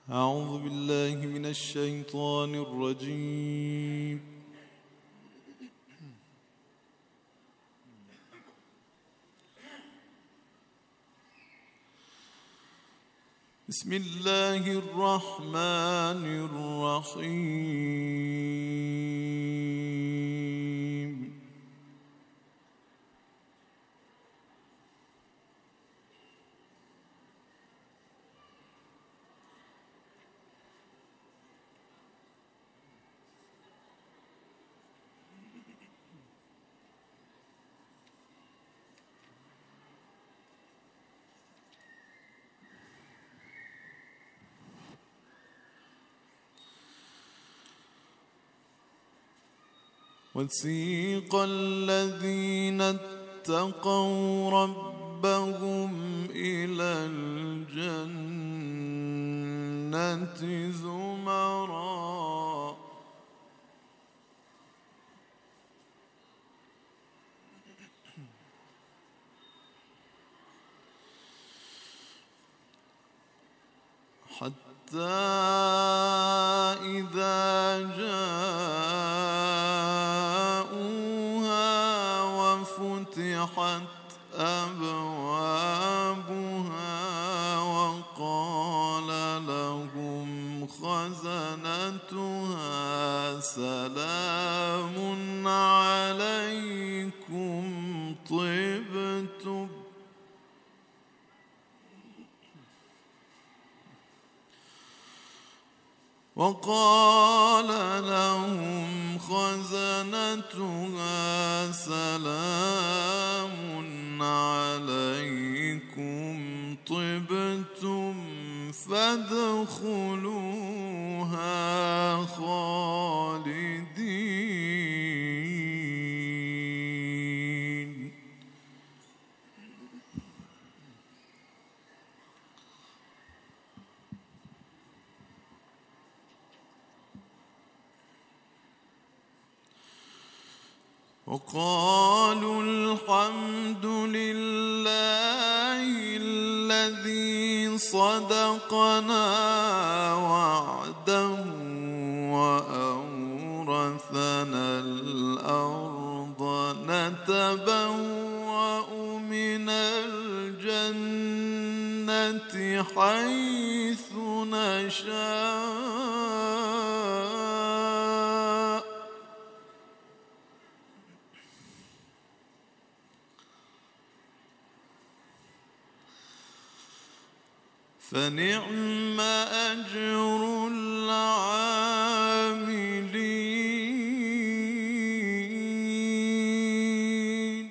أعوذ بالله من الشيطان الرجيم. بسم الله الرحمن الرحيم. وسيق الذين اتقوا ربهم إلى الجنة زمرا حتى إذا جاءوها وفتحت أبوابها وقال لهم خزنتها سلام عليكم طبتم وقال لهم خزنتها سلام عليكم طبتم فادخلوها خالدين. وقالوا الحمد لله الذي صدقنا وعده وأورثنا الأرض نتبوأ من الجنة حيث نشاء فنعم أجر العاملين.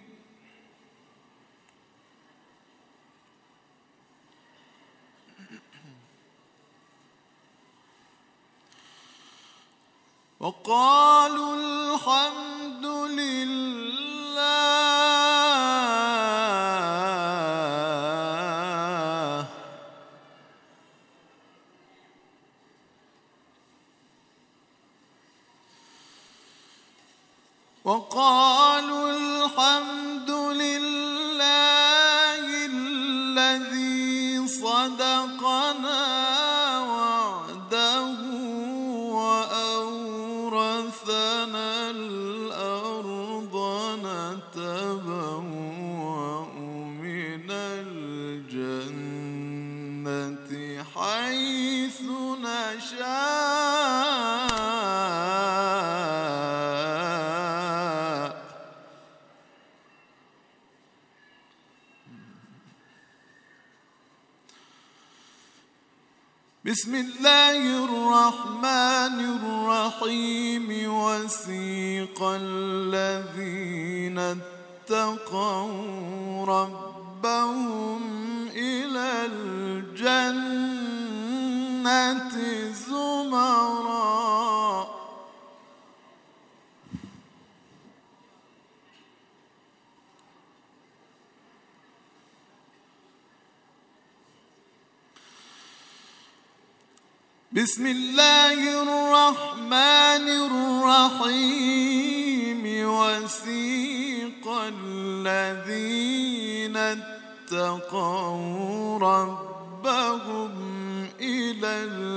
وقالوا الحمد لله وقالوا الحمد لله الذي صدقنا وعده وأورثنا الأرض نتبوأ من الجنة حيث نشاء بسم الله الرحمن الرحيم. وسيق الذين اتقوا ربهم إلى الجنة زمرا بسم الله الرحمن الرحيم. وسيق الذين اتقوا ربهم إلى إلى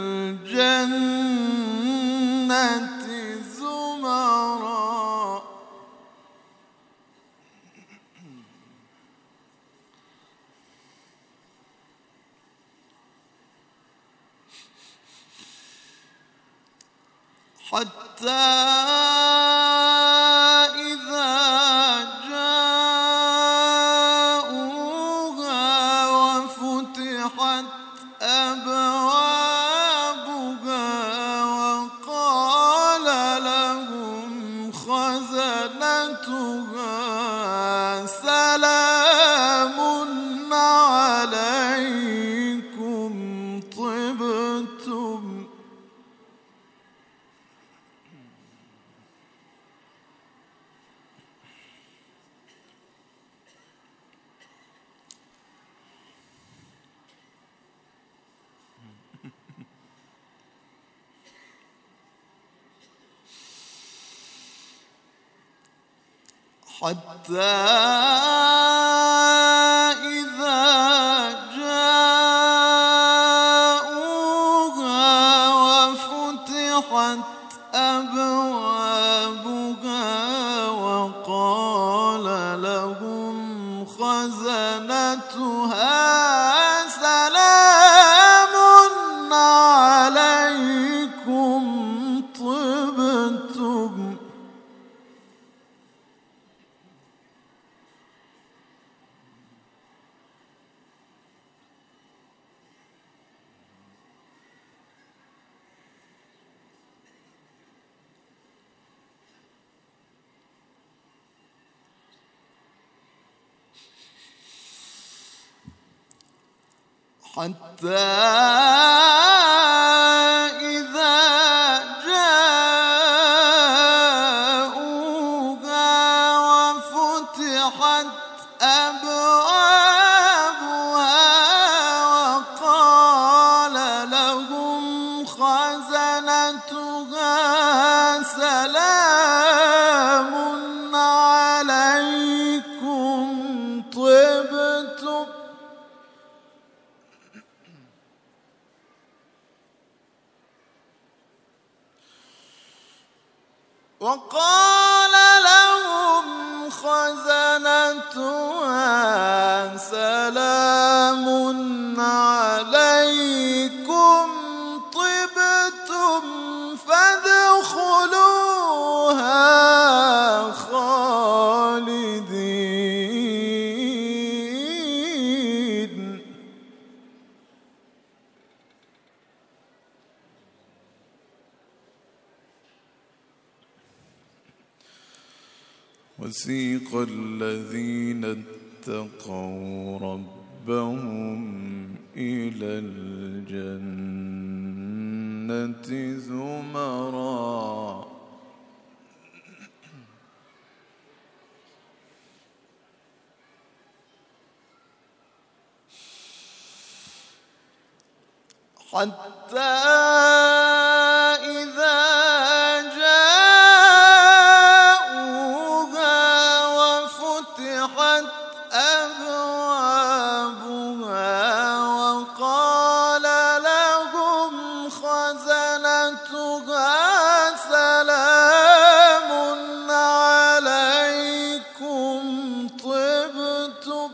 الجنة زمرا حتى إذا جاءوها وفتحت أبوابها وقال لهم خزنتها سلام عليكم طبتم حتى إذا جاءوها وفتحت أبوابها وقال لهم خزنتها سلام عليكم طبتم حتى إذا جاءوها وفتحت أبوابها وقال لهم خزنتها سلام عليكم طبتم وقال لهم خزنتها سلام عليكم طبتم فادخلوها خالدين وسيق الذين اتقوا ربهم إلى الجنة زمرا حتى إذا جاءوها وفتحت أبوابها وقال لهم خزنتها سلام عليكم طبتم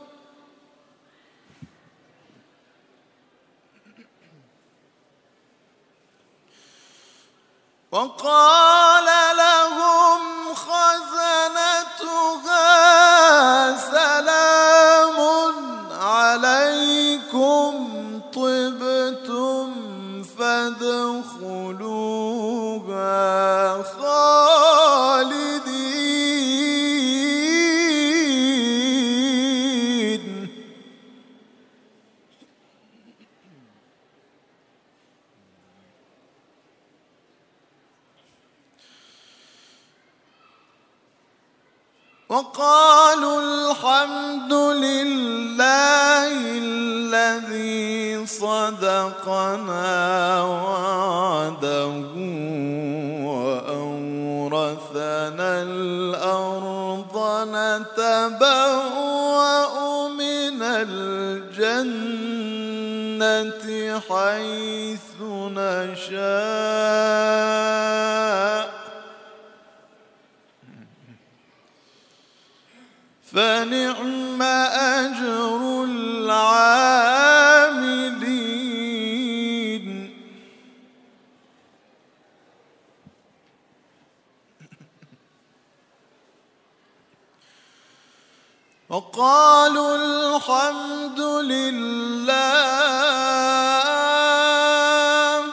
وقال لهم خزنتها سلام عليكم طبتم فادخلوها خالدين وقالوا الحمد لله الذي صدقنا وعده وأورثنا الأرض نتبوأ من الجنة حيث نشاء فنعم أجر العاملين. وقالوا الحمد لله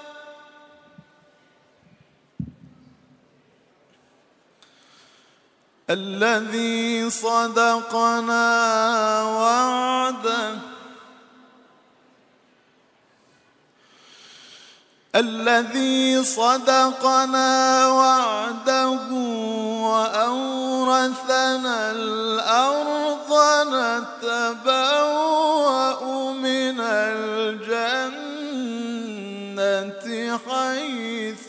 الذي صدقنا وعده وأورثنا الأرض نتبوأ من الجنة حيث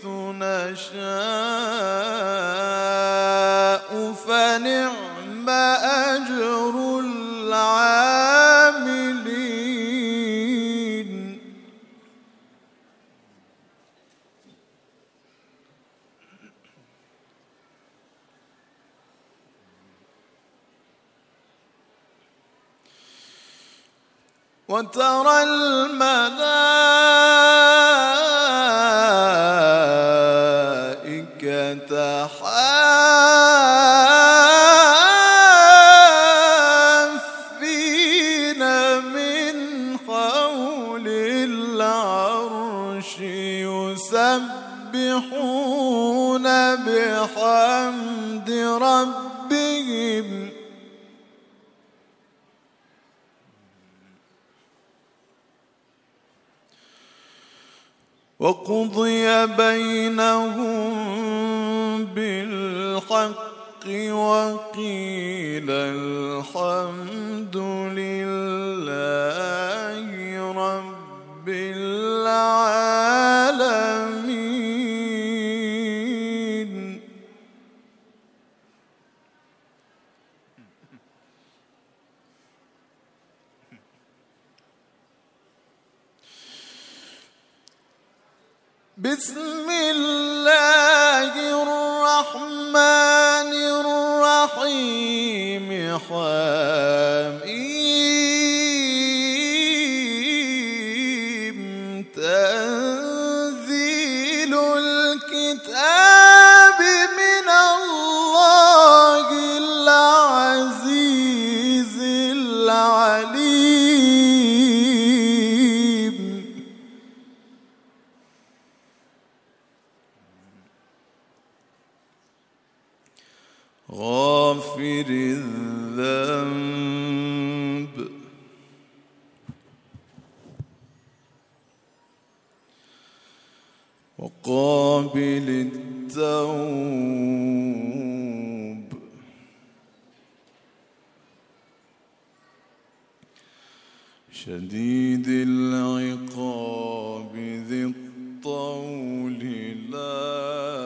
نشاء فنعم أجر العاملين. وترى الملائكة حافين من حول العرش يسبحون بحمد ربهم وقضي بينهم بالحق وقيل الحمد لله رب العالمين. بسم الله الرحمن الرحيم حميم تنزيل الكتاب من الله العزيز العليم. غافر الذنب وقابل التوب شديد العقاب ذي الطول لا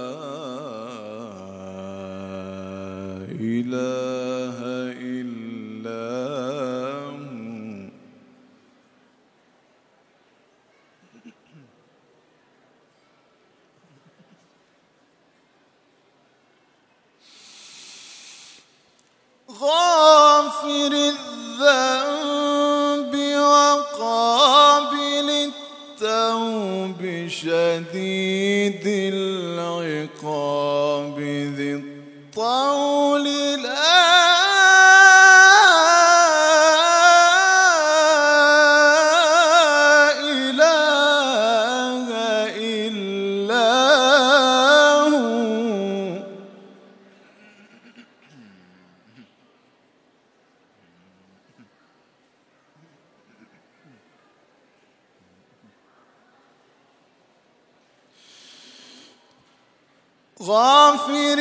إله إلا هو. غافر الذنب وقابل التوب شديد العقاب ذي الطول لا إله إلا هو. غافر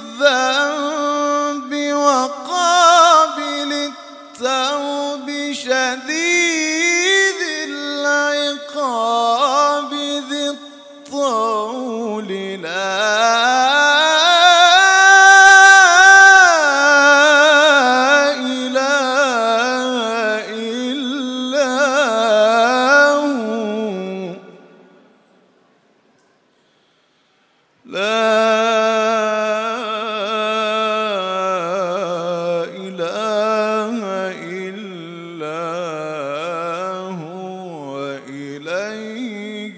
الذنب وقابل التوب شديد العقاب ذي الطول لا إله إلا هو. إله إلا هو إليه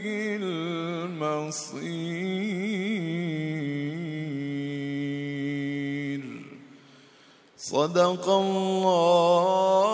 المصير. صدق الله